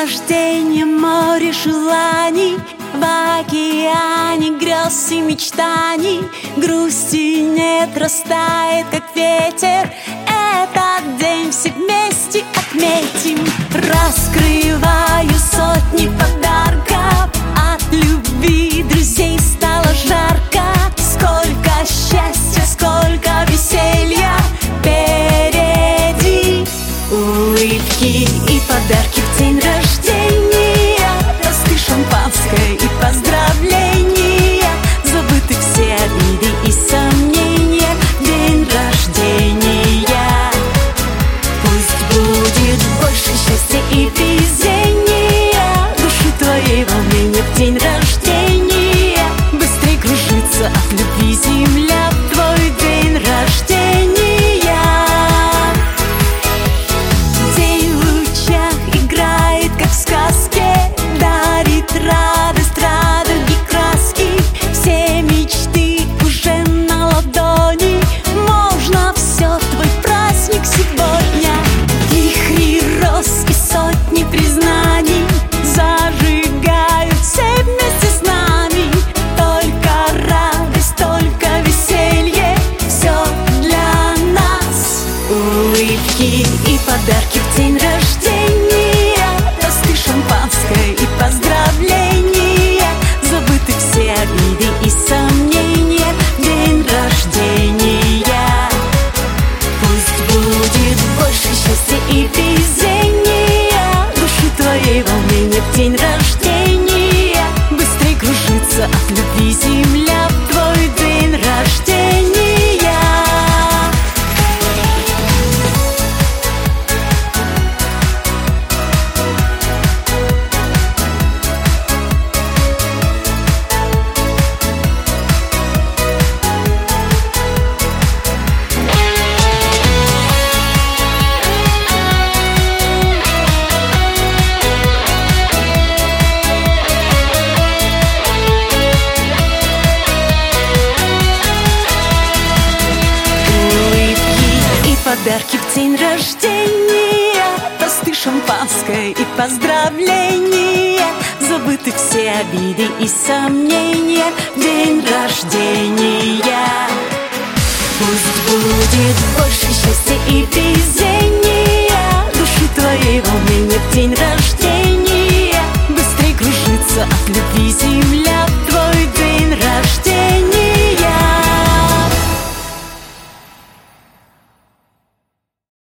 рождения, море желаний, в океане грез и мечтаний. Грусти нет, растает, как ветер. Этот день все вместе отметим. Раскрываю сотни подарков, от любви друзей стало жарко. Сколько счастья, сколько веселья впереди. Улыбки и подарки в день рождения, тосты шампанское и поздравления. Забыты все обиды и сомнения в день рождения. Пусть будет больше счастья и везения, души твоей волнения в день рождения. Быстрей кружится от любви земля в твой день рождения. День в лучах играет, как в сказке, дарит радость, радуги, краски. Все мечты уже на ладони, можно все, твой праздник сегодня. Вихри роз и сотни признаний зажигают все вместе с нами. Только радость, только веселье, все для нас. Улыбки и подарки в день рождения, тосты шампанское и поздравления. Забыты все обиды и сомнения в день рождения. Пусть будет больше счастья и везения, души твоей волнения в день рождения. Быстрей кружится от любви земля в твой день рождения. Подарки в день рождения, тосты шампанское и поздравления. Забыты все обиды и сомнения в день рождения. Пусть будет